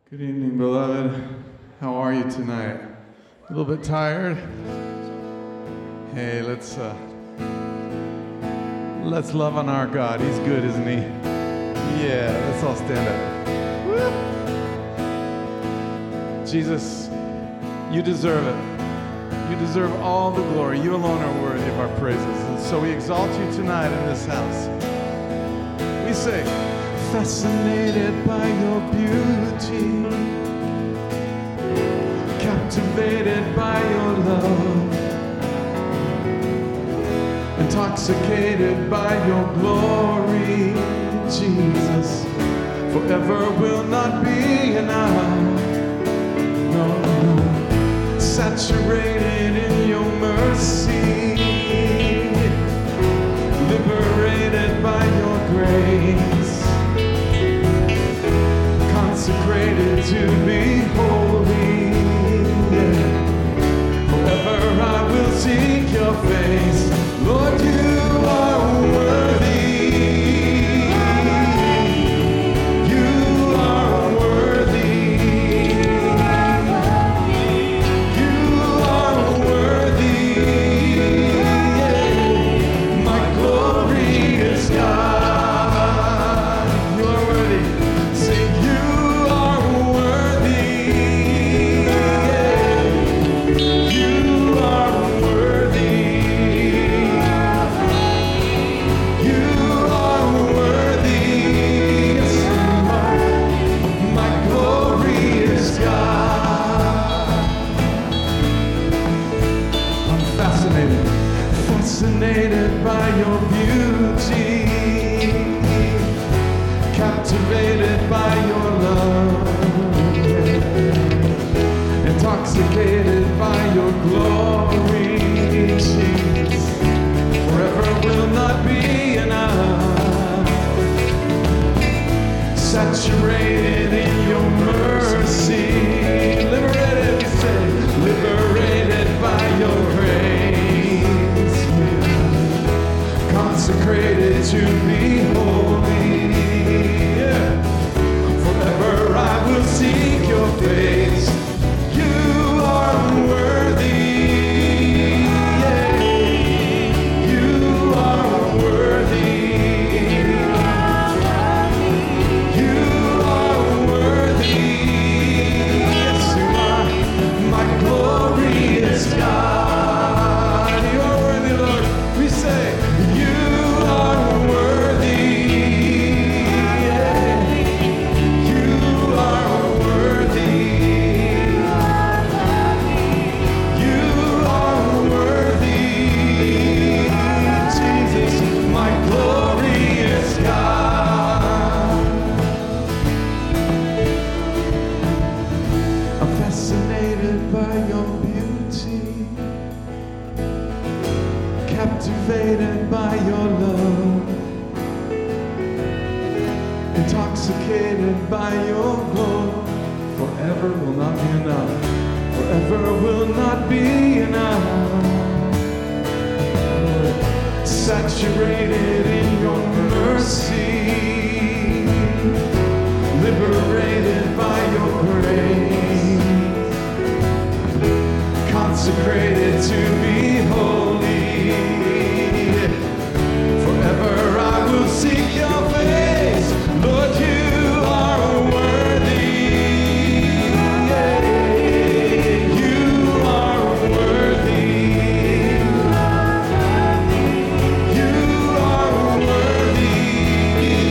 Good evening, beloved. How are you tonight? A little bit tired? Hey, let's love on our God. He's good, isn't he? Yeah, let's all stand up. Woo! Jesus, you deserve it. You deserve all the glory. You alone are worthy of our praises. And so we exalt you tonight in this house. We say, fascinated by your beauty, captivated by your love, intoxicated by your glory, Jesus. Forever will not be enough. No, saturated in your mercy, liberated by your grace, consecrated to be holy. Yeah. Forever I will seek your face. Lord, you are worthy. You are worthy. You are worthy. Yeah. My glory is God. You are worthy. Say, you are worthy. Yeah. You are worthy. You are worthy. Yes, you are. My glory is God. I'm fascinated by your beauty, captivated by your love, intoxicated by your glory, Jesus. Forever will not be enough. Saturated in your mercy, liberated, we say, liberated by your grace, consecrated to be holy. Yeah. Forever I will seek your face. You are worthy. Yeah. You are worthy. You are worthy. Yes, you are. My glory is God. You are worthy, Lord. We say, you are worthy. Yeah. You are worthy. You are worthy. Jesus, my glory is God. I'm fascinated by your beauty, captivated by your love, intoxicated by your glory. Forever will not be enough. Forever will not be enough. Saturated in your mercy, liberated by your grace, consecrated to be holy. Forever I will seek your face. Lord, you are worthy. Yeah. You are worthy. You are worthy.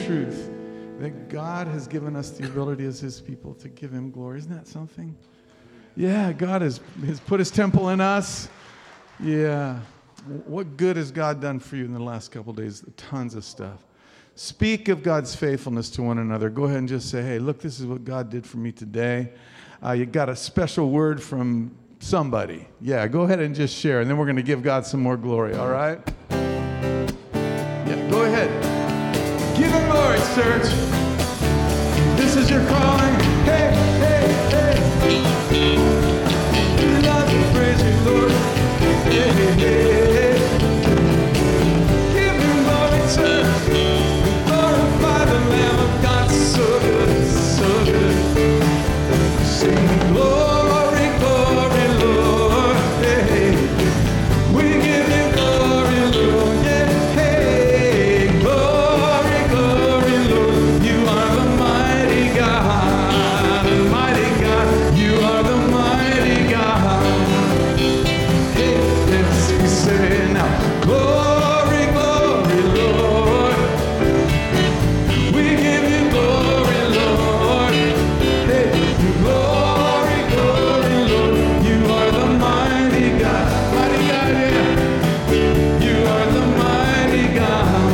truth that God has given us the ability as his people to give him glory. Isn't that something? Yeah, God has put his temple in us. Yeah. What good has God done for you in the last couple of days? Tons of stuff. Speak of God's faithfulness to one another. Go ahead and just say, hey, look, this is what God did for me today. You got a special word from somebody. Yeah, go ahead and just share, and then we're going to give God some more glory, all right? Yeah, go ahead. Give him glory, church. This is your calling. Hey, hey, hey. Love you, praise you, Lord. Hey, hey, hey. Give him glory, church. Glorify the Lamb of God. So good, so good. Sing glory, glory, Lord. Hey, we give you glory, Lord. Yeah, hey, glory, glory, Lord. You are the mighty God, mighty God. You are the mighty God. Hey, yes, we say now, glory, glory, Lord. We give you glory, Lord. Hey, glory, glory, Lord. You are the mighty God. Mighty God, yeah. You are the mighty God.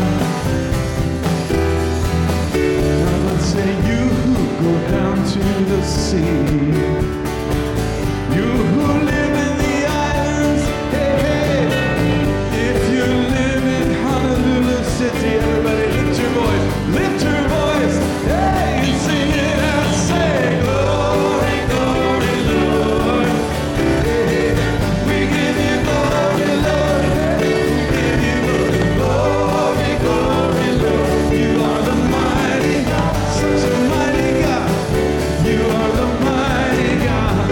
Now let's say, you who go down to the sea. You who live in the islands. Hey, hey. If you live in Honolulu City, everybody lift your voice. Lift your voice. Hey, sing it out. Say, glory, glory, Lord. Hey, we give you glory, Lord. Hey, we give you glory, glory, Lord. You are the mighty God, such a mighty God. You are the mighty God.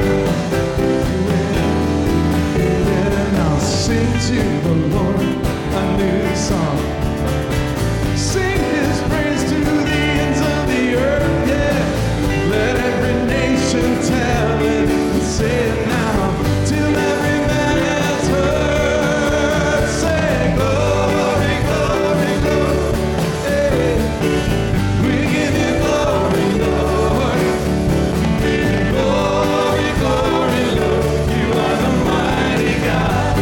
And I'll sing to the Lord a new song. Sing his praise to the ends of the earth, yeah. Let every nation tell it and say it now, till every man has heard. Say glory, glory, Lord. Hey, we give you glory, Lord. Glory, glory, Lord. You are the mighty God.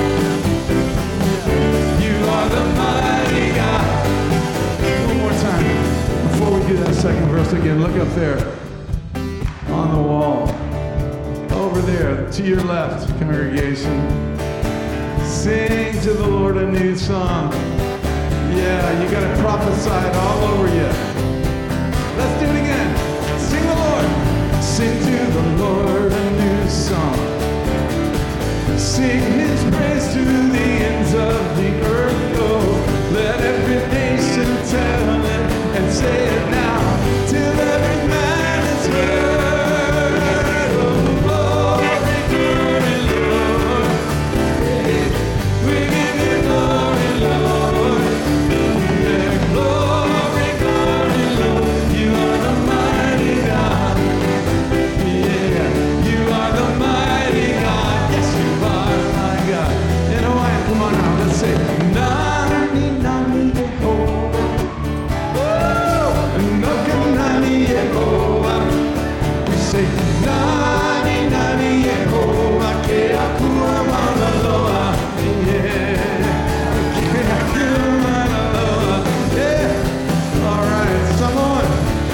You are the mighty God. One more time. Before we do that second verse again, look up there on the wall. Over there, to your left, congregation. Sing to the Lord a new song. Yeah, you got to prophesy it all over you. Let's do it again. Sing the Lord. Sing to the Lord a new song. Sing his praise to the ends of the earth. Oh, let every nation tell it and say it now, till every man is heard. Oh, glory, glory, Lord. Hey, we give you glory, Lord. Yeah, glory, glory, Lord. You are the mighty God. Yeah, you are the mighty God. Yes, you are my God. In Hawaiian, come on now, let's say, Nani, Nani, Yehovah. Oh, Noka, Nani, Yehovah. We say, Nani, Nani, Yehovah. Ke akua mauna loa. Yeah. Ke akua mauna loa. Yeah. All right, someone.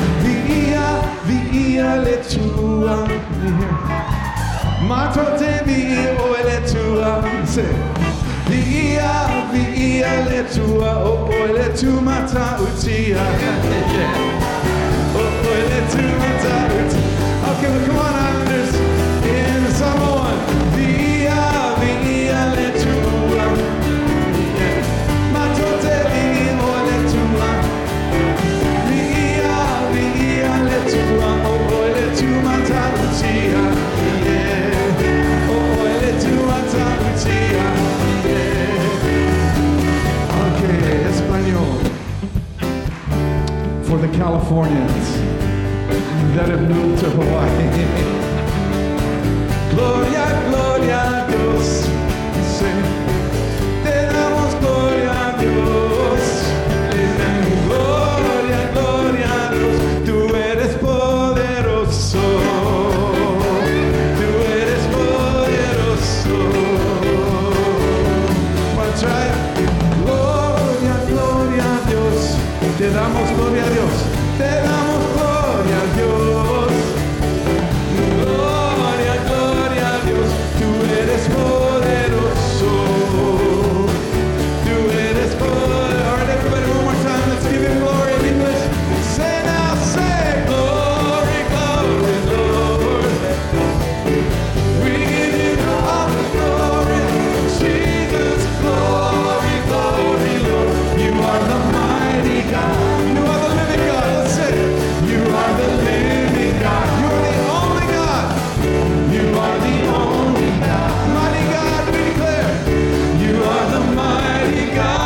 Via letua. Matote vi oeletua. Say, via letua oeletu mata utia. Oeletu mata utia. Okay, well, come on, Islanders. In someone, via letua. Matote vi oeletua. Via letua oeletu mata utia. Yeah. Oeletu mata utia. Yeah. Okay, Espanol. For the Californians that have moved to Hawaii. Gloria, gloria a Dios. Say, te damos gloria a Dios. Gloria, gloria. Te damos gloria a Dios. Te damos gloria a Dios. Gloria, gloria a Dios. Tú eres poderoso. Tú eres poderoso. All right, everybody, one more time. Let's give him glory in English. Say now, say glory, glory, Lord. We give you all the glory. Jesus, glory, glory, Lord. You are the mighty God. You are the living God. Let's say it. You are the living God. You are the only God. You are the only God. Mighty God, we declare. You are the mighty God.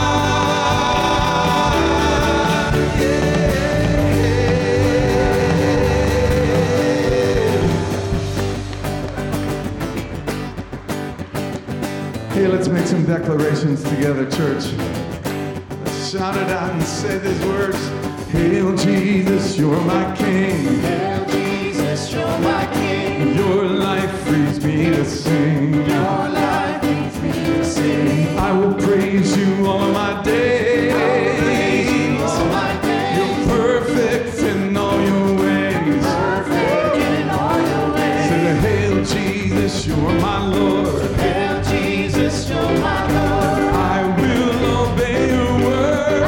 Hey, let's make some declarations together, church. Let's shout it out and say these words. Hail Jesus, you're my King. Hail Jesus, you're my King. Your life frees me to sing. Your life leads me to sing. I will praise you all of my days. All my days. You're perfect in all your ways. Perfect in all your ways. Say, hail Jesus, you're my Lord. Hail Jesus, you're my Lord. I will obey your word.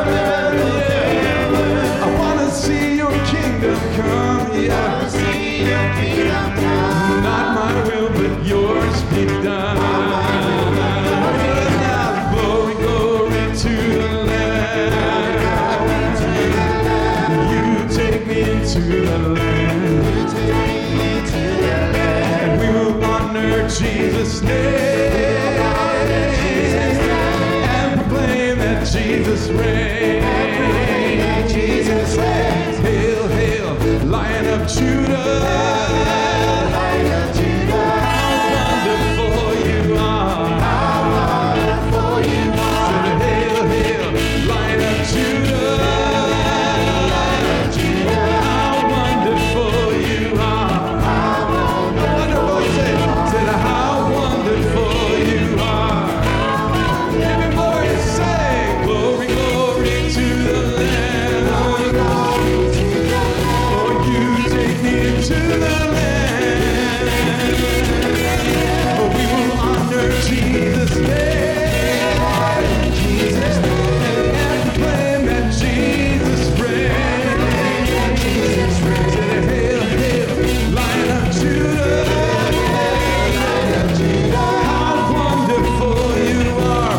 I want to see your kingdom come, yeah. See your kingdom come. Not my will, but yours be done. Now, glory, glory to the Lamb. You take me into the land. And we will honor Jesus' name. And proclaim that Jesus reigns. Jesus reigns. Hail, hail, Lion of Judah. Lion of Judah. Wonderful you are. Wonderful you are. Say, hail, hail, Lion of Judah. Lion of Judah. How wonderful you are. Wonderful, say, how wonderful you are. Give him glory, say, glory, glory to the Lamb. Oh, you take me into the land. Oh, we will honor Jesus' name. And proclaim that Jesus reigns. Say, hail, hail, Lion of Judah. How wonderful you are.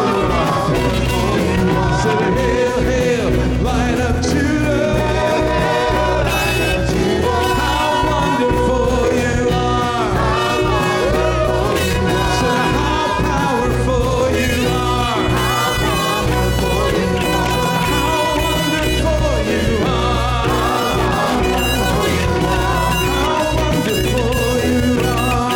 Say, hail, hail, Lion of Judah. How wonderful you are. Say, how powerful you are. How wonderful you are. How wonderful you are.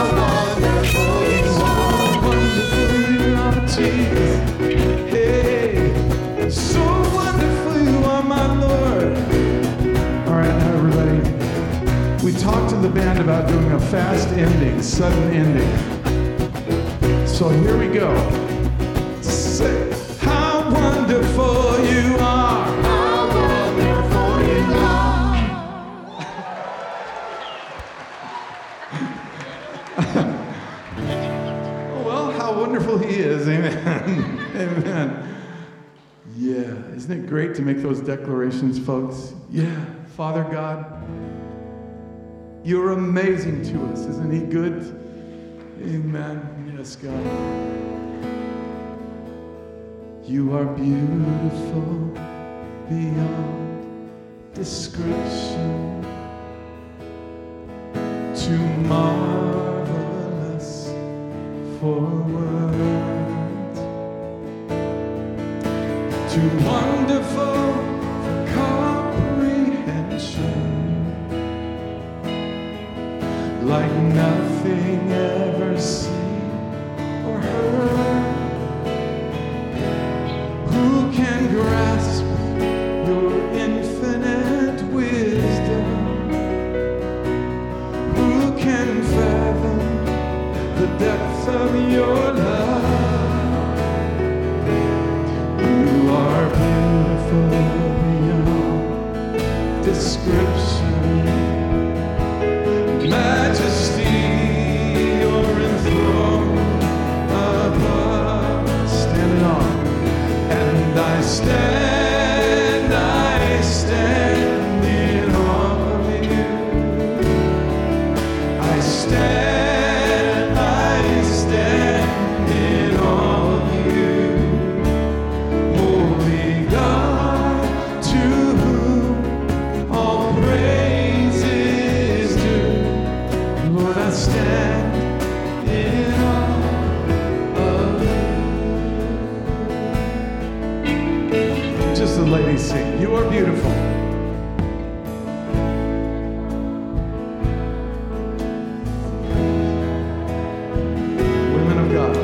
So wonderful you are, Jesus. Hey, so wonderful you are, my Lord. All right, now everybody. We talked to the band about doing a fast ending, sudden ending. So here we go. Say, how wonderful you are. How wonderful you are. Oh, well, how wonderful he is. Amen. Amen. Yeah, isn't it great to make those declarations, folks? Yeah, Father God, you're amazing to us. Isn't he good? Amen. Yes, God. You are beautiful beyond description, too marvelous for words, too wonderful for comprehension, like nothing ever seen or heard. Who can grasp your infinite wisdom? Who can fathom the depths of your love? You are beautiful You are beautiful. Women of God.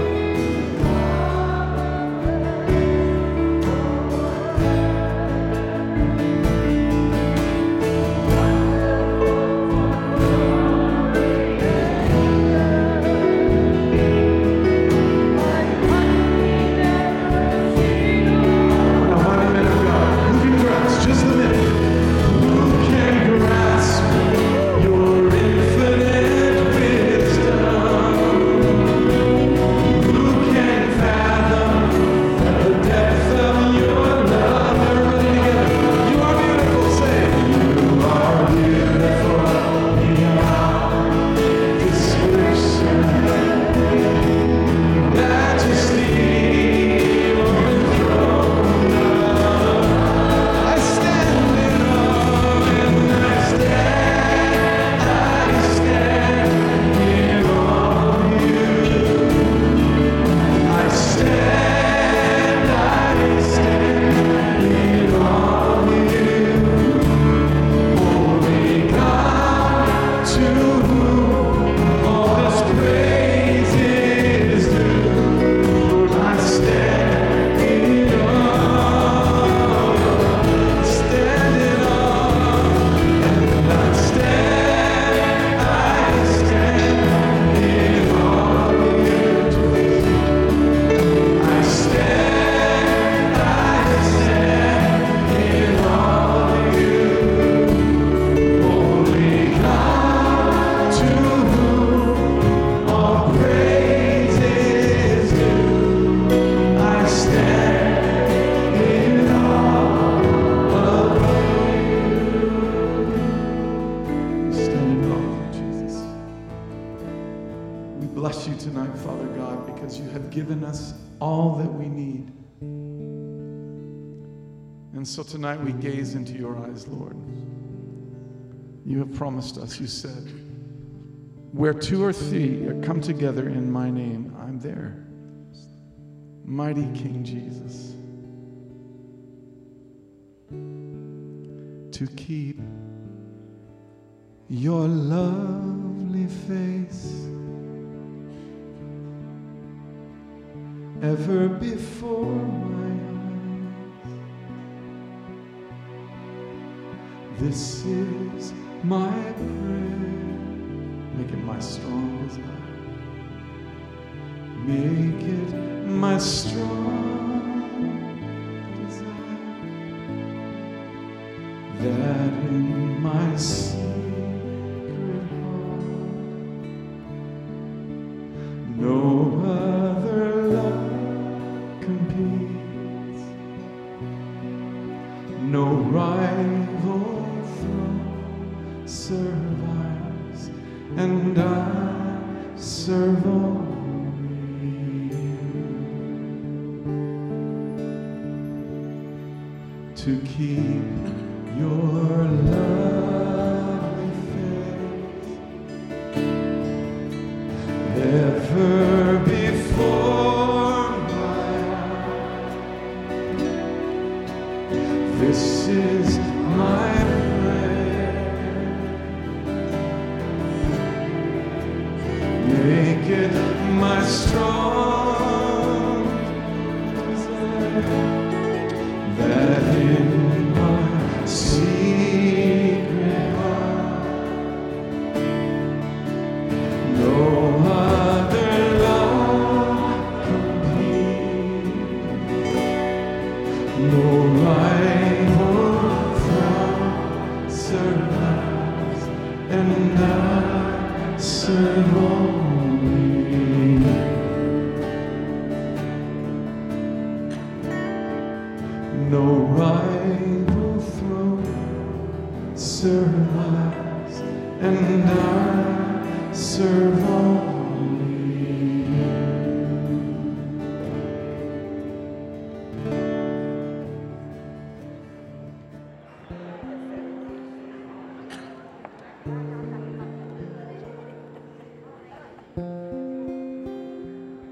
So tonight we gaze into your eyes, Lord. You have promised us, you said, where two or three come together in my name, I'm there. Mighty King Jesus. To keep your lovely face ever before my eyes. This is my prayer. Make it my strong desire. Make it my strong desire. That in my secret heart no other love competes. No rival survives, and I serve only you. To keep your lovely face ever before my eyes. This is my make it my strong desire, that in my secret heart no other love competes, no rival throne survives, and I serve only you. No rival throne survives, and I serve only you.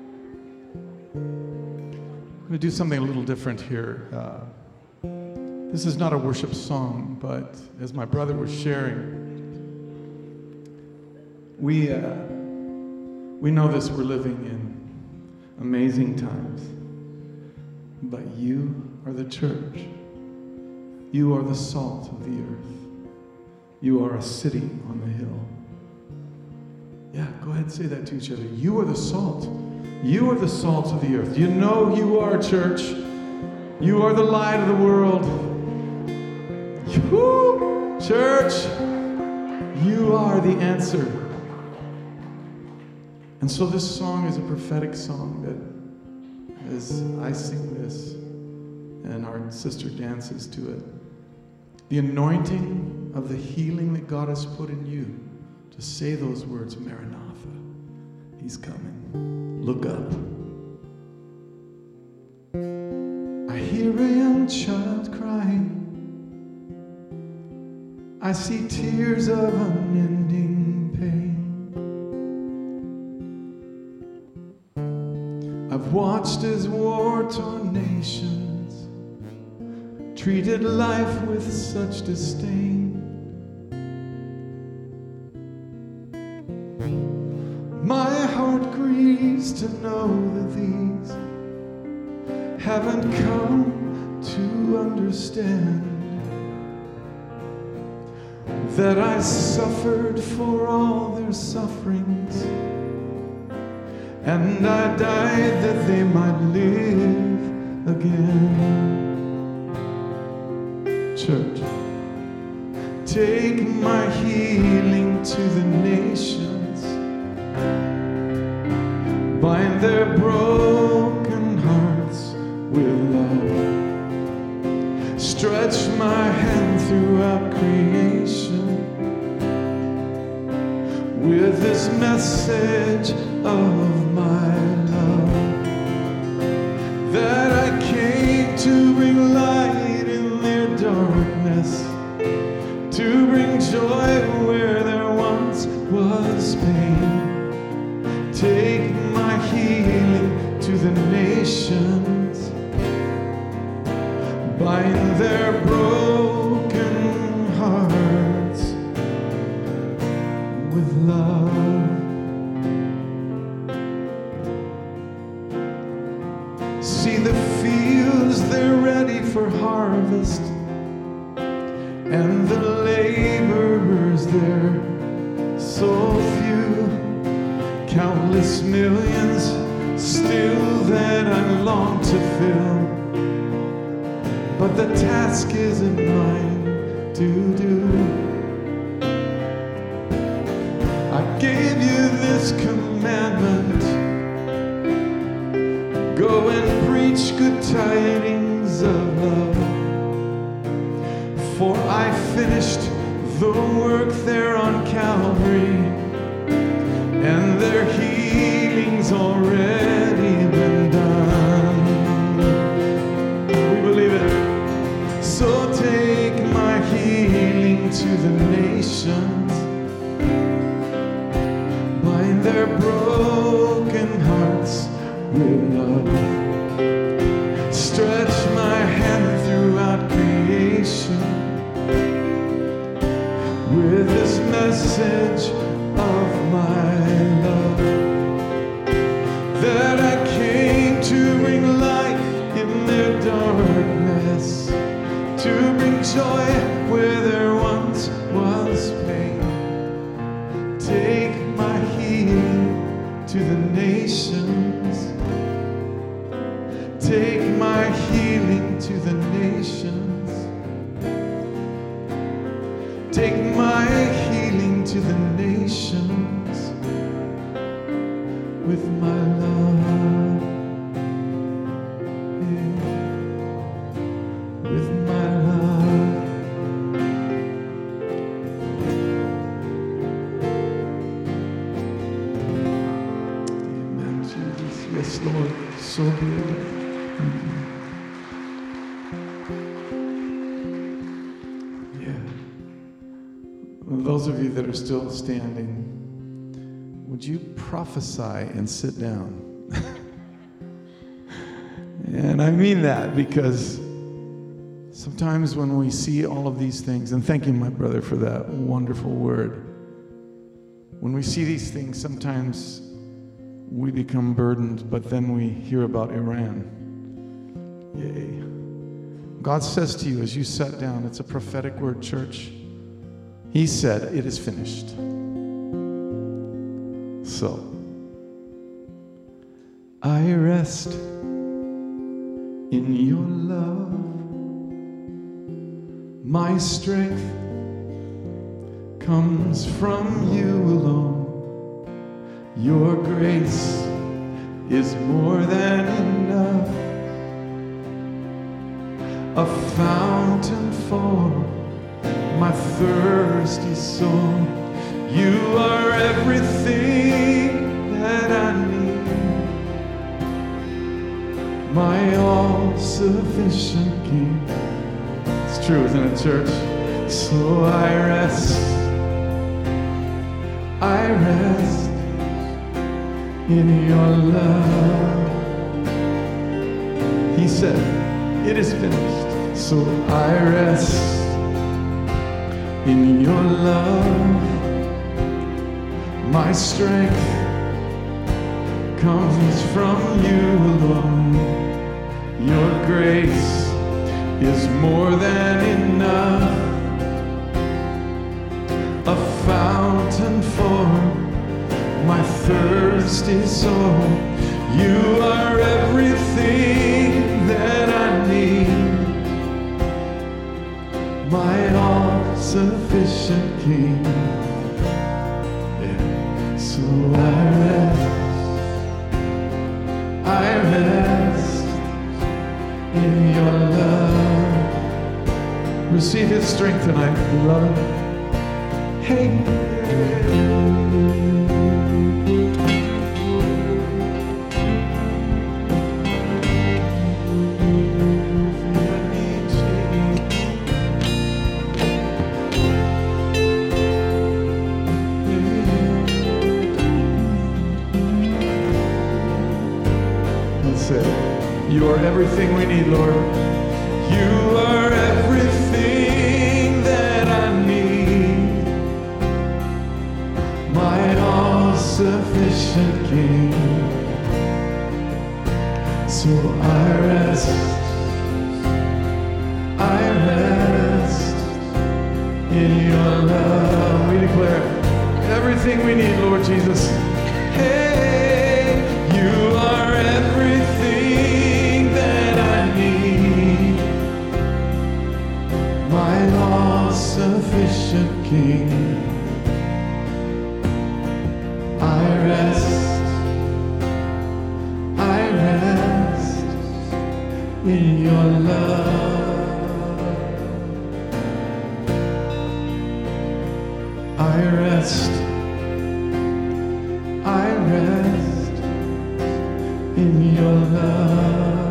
I'm going to do something a little different here. This is not a worship song, but as my brother was sharing, we know this, we're living in amazing times. But you are the church. You are the salt of the earth. You are a city on the hill. Yeah, go ahead and say that to each other. You are the salt. You are the salt of the earth. You know who you are, church. You are the light of the world. Woo! Church, you are the answer. And so this song is a prophetic song that, as I sing this and our sister dances to it, the anointing of the healing that God has put in you to say those words, Maranatha, He's coming. Look up. I hear a young child crying. I see tears of unending pain. I've watched as war-torn nations treated life with such disdain. My heart grieves to know that these haven't come to understand that I suffered for all their sufferings, and I died that they might live again. Church, take my healing to the nations, bind their broken hearts with love, stretch my hand throughout creation with this message of my love, that I came to bring light in their darkness, to bring joy where there once was pain. Take my healing to the nations, bind their broken hearts with love. See the fields, they're ready for harvest, and the laborers, they're so few, countless millions still that I long to fill. But the task isn't mine to do. I gave you this commandment: go and preach good tidings of love. For I finished the work there on Calvary, and their healing's already been done. We believe it. So take my healing to the nations, bind their broken hearts with love, stretch my hand throughout creation with this message of my love, that I came to bring light in their darkness, to bring joy where there once was pain. Take my healing to the nations, take my healing to the nations, take my healing to the nations with my love, yeah. With my love. Amen, Jesus. Yes, Lord, so good. Those of you that are still standing, would you prophesy and sit down? And I mean that because Sometimes when we see all of these things, and thank you, my brother, for that wonderful word. When we see these things, sometimes we become burdened, but then we hear about Iran. Yay. God says to you as you sat down, it's a prophetic word, church. He said, it is finished. So, I rest in your love. My strength comes from you alone. Your grace is more than enough. A fountain for my thirsty soul. You are everything that I need. My all-sufficient King. It's true, isn't it, church? So I rest in your love. He said, it is finished. So I rest in your love. My strength comes from you alone. Your grace is more than enough. A fountain for my thirsty soul. You are everything that I need. My all-sufficient King. Yeah. So I rest in your love. Receive his strength tonight, beloved. Hey. You are everything we need, Lord. You are everything that I need. My all-sufficient King. So I rest in your love. We declare everything we need, Lord Jesus. Hey, you are everything that I need. My all-sufficient King. I rest in your love. I rest in your love.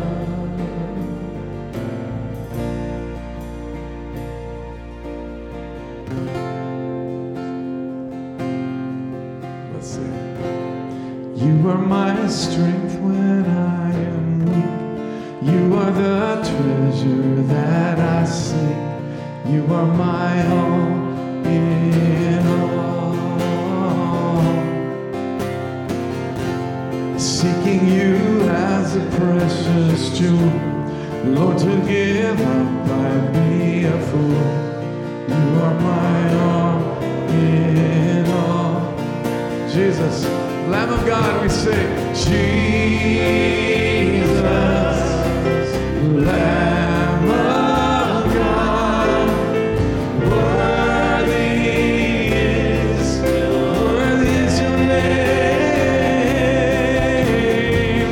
Let's sing. You are my strength when I am weak. You are the treasure that I seek. You are my all in all. Seeking you as a precious jewel, Lord, to give up I'd be a fool. You are my all in all. Jesus, Lamb of God, we sing. Jesus, Lamb of God, worthy is your name,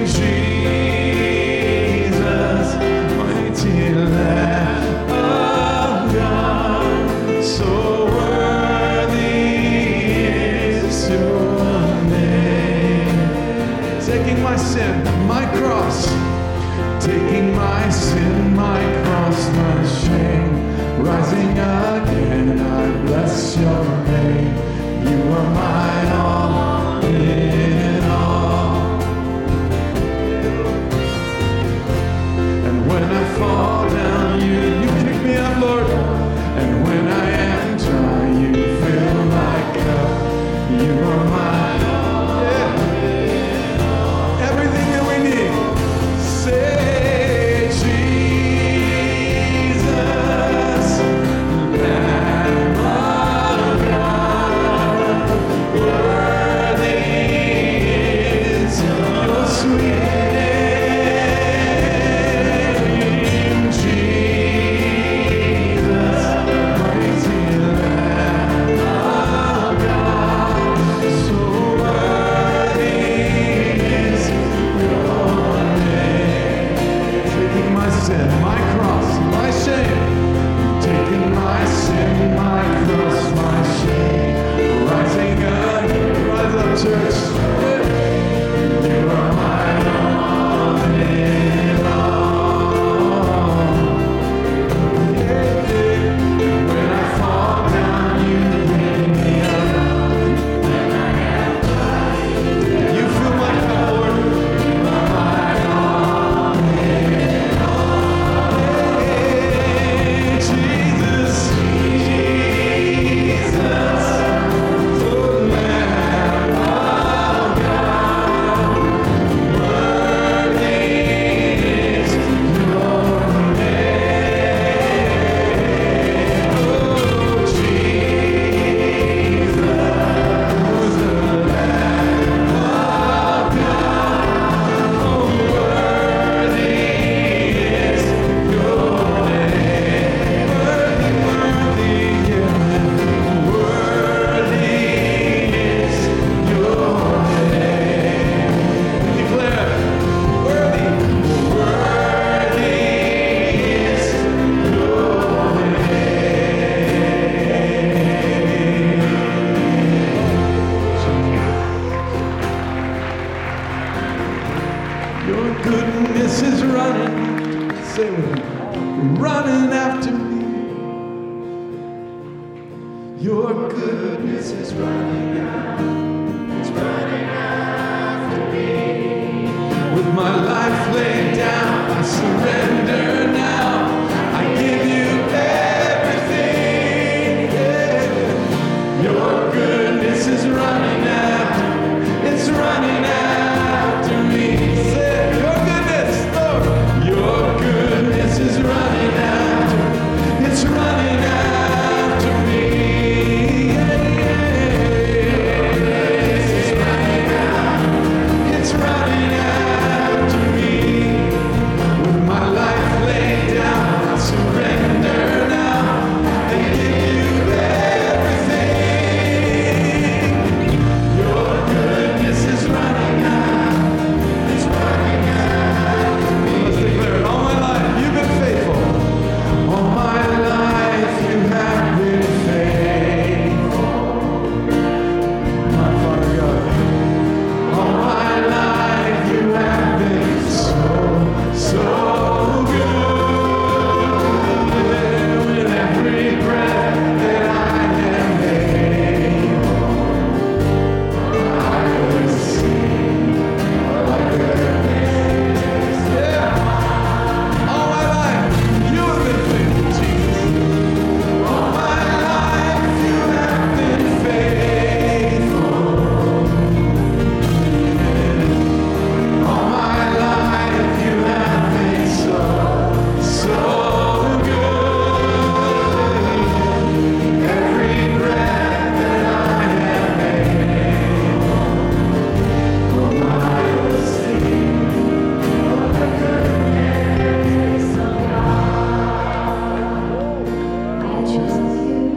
Jesus, mighty Lamb of God, so worthy is your name. Taking my sin, my cross, taking my sin, my cross, my shame, rising again, I bless your name. You are my all in all. And when I fall down, you pick Your goodness is running out. It's running after me. With my life laid down, I surrender now. I give you everything. Yeah. Your goodness is running after. It's running after me. Say, your goodness, Lord. Your goodness is running after. It's running after me. It's running after me. With my life laid down, I surrender now. I give you everything. Your goodness is running out. It's running after me. Let's declare it. All my life, you've been faithful. All my life, you have been faithful. My Father God. All my life you have been so good. With every breath that I am able, I will sing of goodness. Yeah. All my life you have been faithful, Jesus. All my life you have been faithful. All my life you have been so good. Every breath that I am able, I will sing of the goodness of God. Jesus.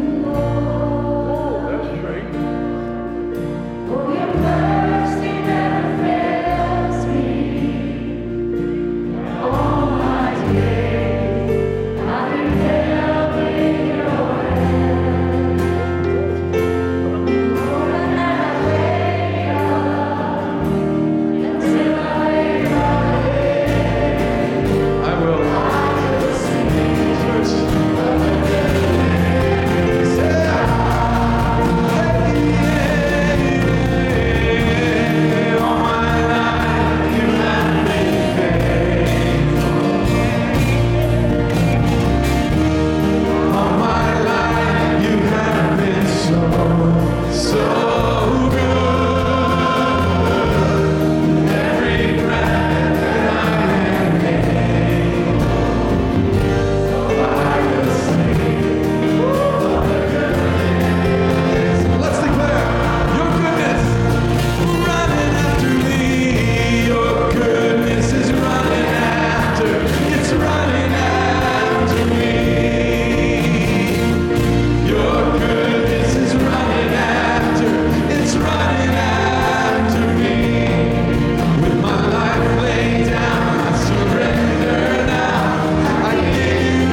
For your mercy never fails me. All my days I've been held in your hand. Lord, I never wake up until I lay my head. I will. I will sing Church. of the goodness of All my life you have been faithful. All my life you have been so good. Every breath that I am able, I will sing of the goodness. Let's declare your goodness running after me. Your goodness is running after. It's running after me. Your goodness is running after. It's running after me. With my life laid down, I surrender now. I give you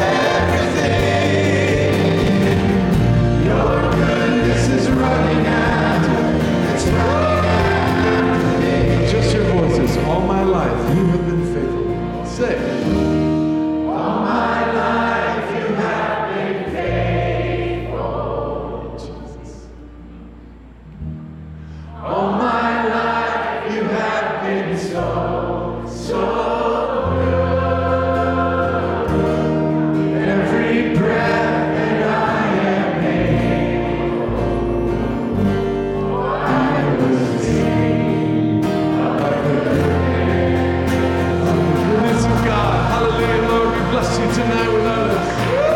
everything. Your goodness is running after. It's running after me. Just your voices. All my life you have been faithful. Say. All my life you have been faithful. Jesus. All my life you have been so good. Every breath that I am able, I will sing of the goodness of God. Hallelujah, Lord. We bless you tonight with others.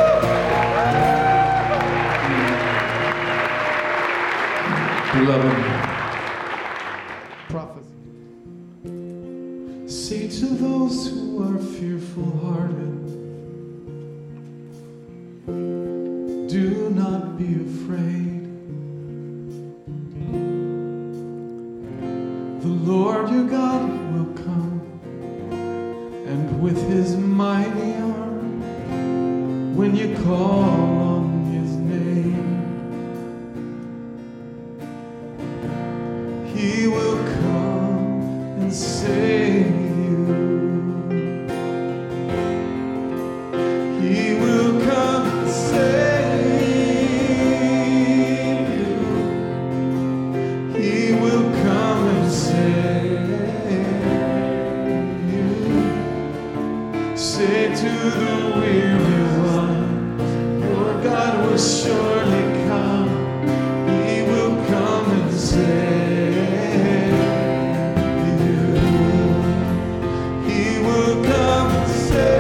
Beloved, prophets, say to those who are fearful hearted, do not be afraid. The Lord your God will come, and with his mighty arm, when you call on his name, he will come and save you. He will come and save will surely come. He will come and save you. He will come and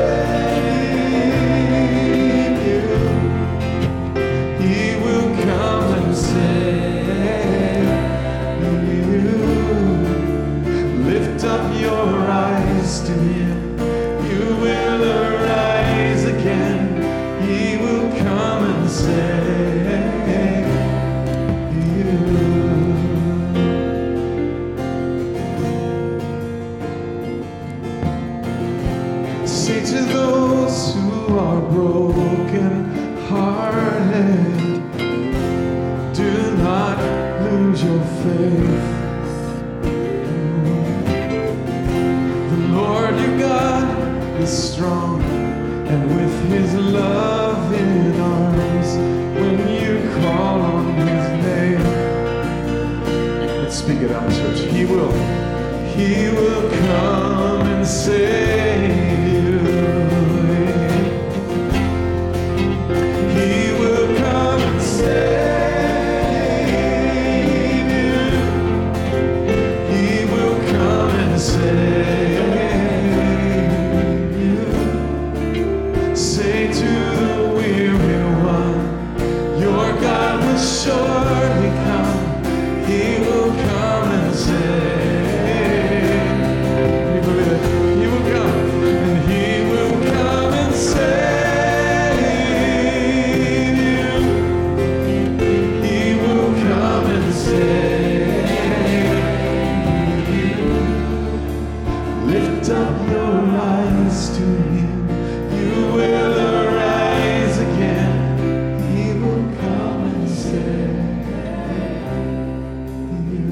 save you. He will come and save you. Lift up your eyes to Him. You will arise again. He will come and save you. Say to those who are broken hearted, do not lose your faith. The Lord your God is strong, and with His loving arms, when you call on His name, let's speak it out, church. He will come and save you. He will come and save you. He will come and save you. Say to the weary one, your God will surely come. He will come and save. You believe it? He will come, and He will come and save you. He will come and save you. Lift up your eyes to Him. You will arise again. He will come and save you.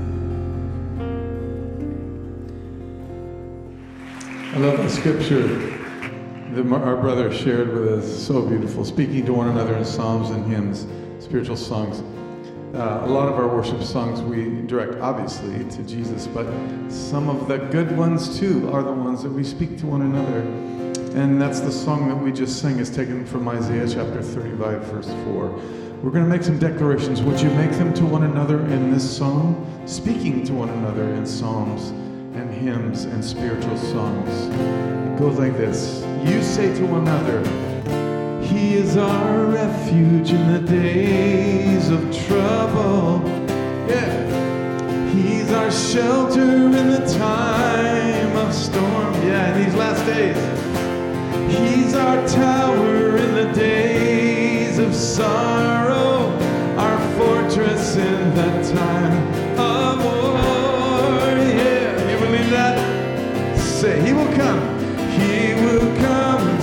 I love the scripture that our brother shared with us. So beautiful. Speaking to one another in psalms and hymns, spiritual songs. A lot of our worship songs we direct, obviously, to Jesus, but some of the good ones, too, are the ones that we speak to one another. And that's the song that we just sang, is taken from Isaiah chapter 35, verse 4. We're going to make some declarations. Would you make them to one another in this song? Speaking to one another in psalms and hymns and spiritual songs. It goes like this. You say to one another, He is our refuge in the days of trouble. Yeah. He's our shelter in the time of storm. Yeah, in these last days. He's our tower in the days of sorrow, our fortress in that time of war. Yeah, you believe that? Say, He will come. He will come and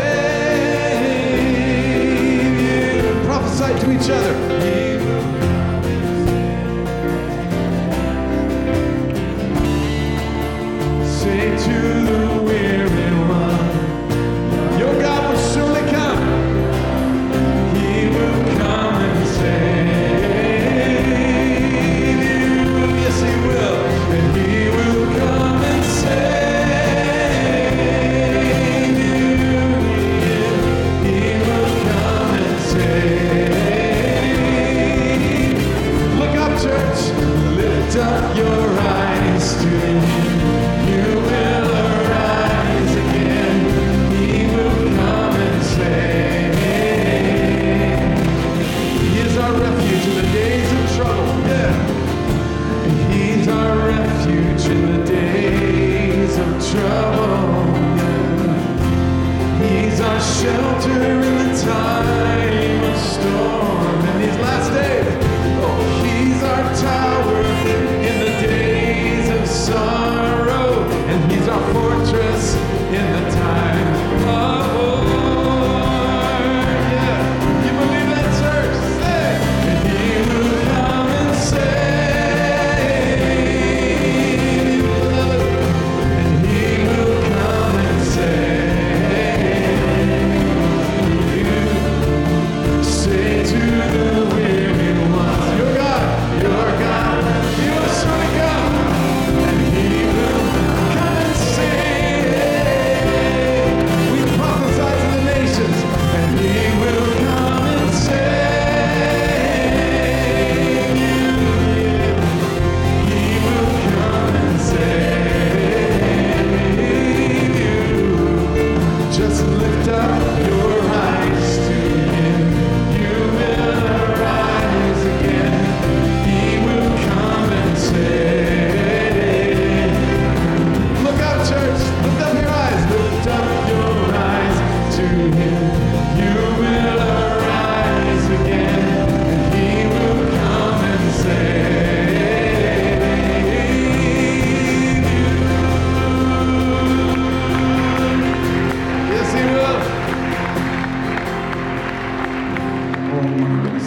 save you. Prophesy to each other. He will come and save. Say to the weary one, your God will surely come. He will come and save you. Yes, He will. And He will come and save you. He will come and save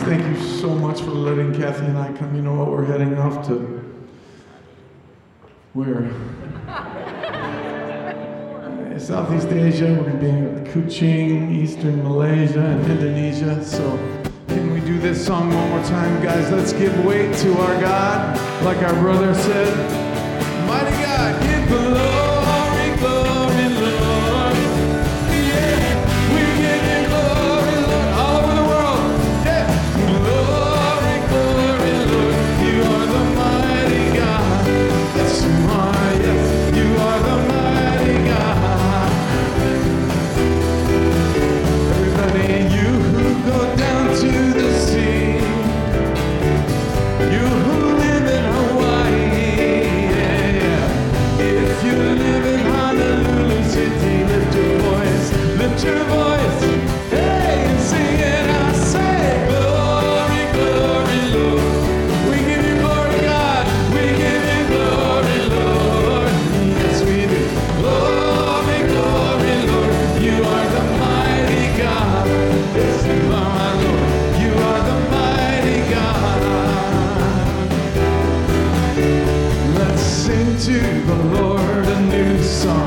thank you so much for letting Kathy and I come. You know what? We're heading off to where? Southeast Asia. We're going to be in Kuching, Eastern Malaysia, and Indonesia. So can we do this song one more time, guys? Let's give weight to our God, like our brother said. Mighty God, give glory, glory, Lord. Yeah, we give you glory, Lord, all over the world. Yeah, glory, glory, Lord. You are the mighty God. Yes, you are. Yes, you are the mighty God. Everybody, you who go down to the sea, you who live in Hawaii, yeah. If you live in Honolulu City, lift your voice, hey, and sing it. I say, glory, glory, Lord. We give you glory, God. We give you glory, Lord. Yes, we do. Glory, glory, Lord. You are the mighty God. Yes, you are my Lord. You are the mighty God. Let's sing to the Lord a new song.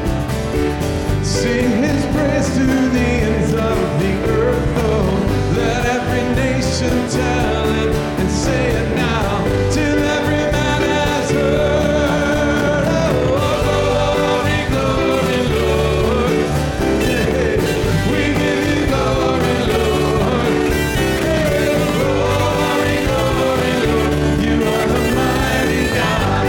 Sing his praise to the ends of the earth. Oh, let every nation tell it and say it now till every man has heard. Oh, glory, glory, Lord. Yeah, we give you glory, Lord. Yeah, glory, glory, Lord. You are the mighty God.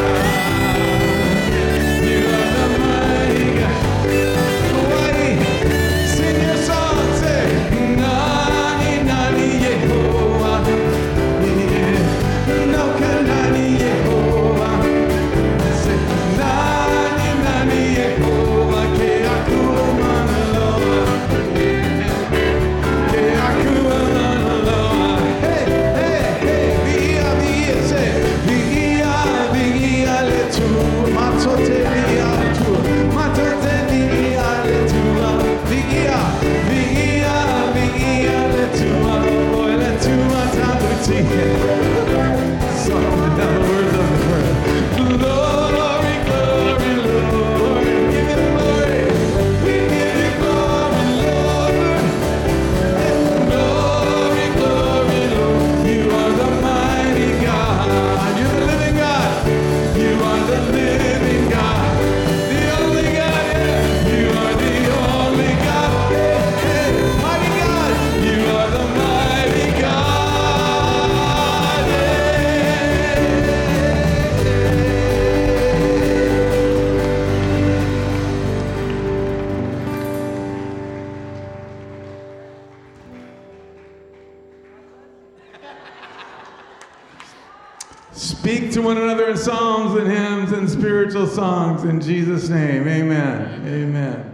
You are the mighty God. Hawaii, sing your song, say, Nani, Nani, Yehovah. Yeah, no Nani, Yehovah. Say, Nani, Nani, Yehovah. Ke akua manaloa. Ke akua manaloa. Hey, hey, hey, via, via, say, via, via, le tu, matote, via, tu, matote, via, le tu, via, via, via, le tu, boy, le tu, matabuti. Song, the words of the prayer. Glory, glory, Lord. Give you glory. We give you glory, Lord. Glory, glory, Lord. You are the mighty God. You're the living God. You are the living God. The only God. Yeah. You are the only God. Hey, hey, mighty God. You are the mighty God. Speak to one another in psalms and hymns and spiritual songs in Jesus' name. Amen. Amen.